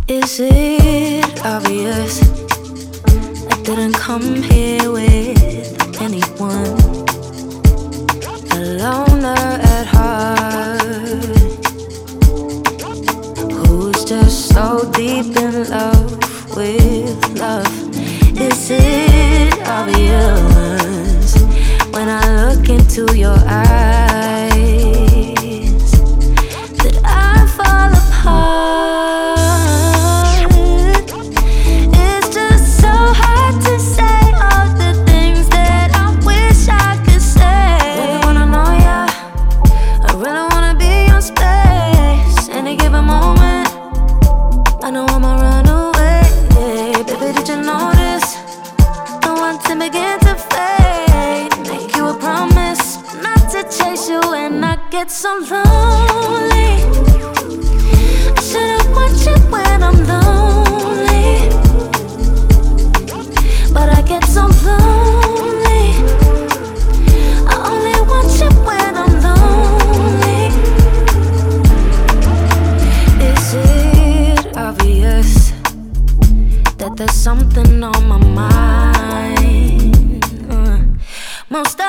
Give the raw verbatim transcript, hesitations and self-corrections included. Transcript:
Is it obvious I didn't come here with anyone? A loner at heart, who's just so deep in love with love. Is it obvious when I look into your eyes that I fall apart? It's just so hard to say all the things that I wish I could say. I really wanna know ya, I really wanna be your space. Any given moment, I know I'ma run away. Baby, did you notice? The one to begin to fade. Make you a promise not to chase you when I get so lonely. I should've watched you when I'm lonely, but I get so lonely. I only want you when I'm lonely. Is it obvious that there's something on my mind? Uh, most